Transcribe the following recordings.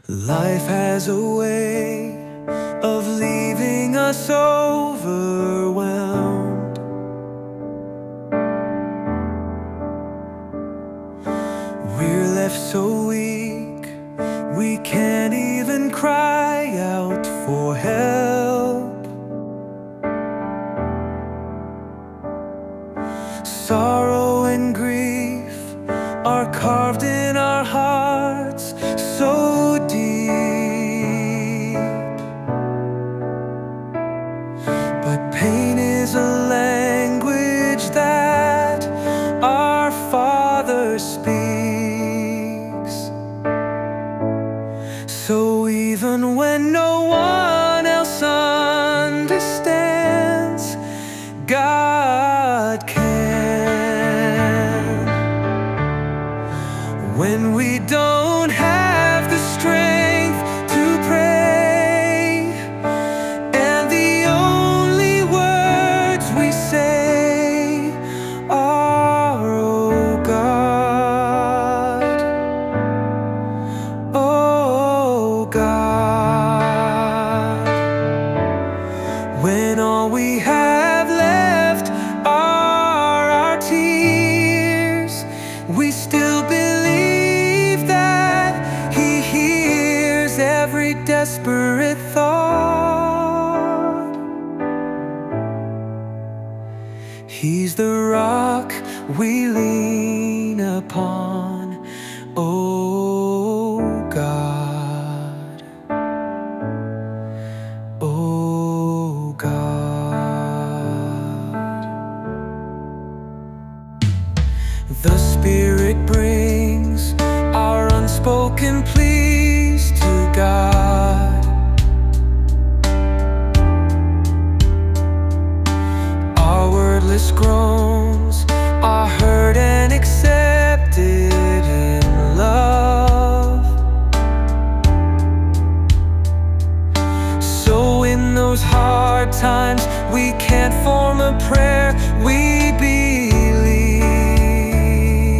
Life has a way of leaving us overwhelmed. We're left so weak, we can't even cry out for help. Sorrow and grief are carved in our hearts so deep, but pain is a language that our Father speaks. So even when no one else understands, God can. When we don't have the strength to pray, and the only words we say are, "Oh God, oh God." When all we have left are our tears, we still believe that He hears every desperate thought. He's the rock we lean upon, oh God, oh God. The Spirit brings our unspoken pleas to God. Our wordless groans are heard and accepted in love. So in those hard times we can't form a prayer, we believe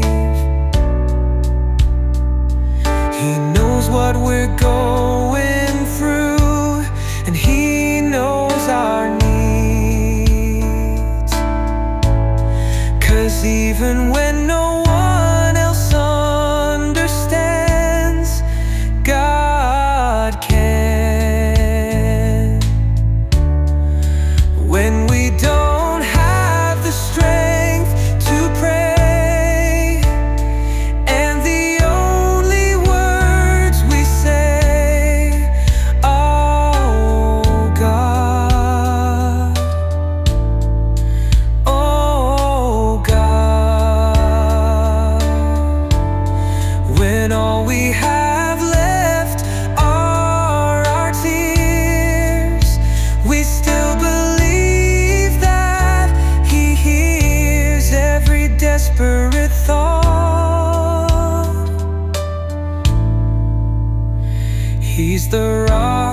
He knows what we're going through, and He knows our needs. 'Cause even when no one else understands, God can. When we don't have the strength to pray, and the only words we say are, "Oh God, oh God." When all we have left are our tears, we still believe that He hears every desperate thought. He's the rock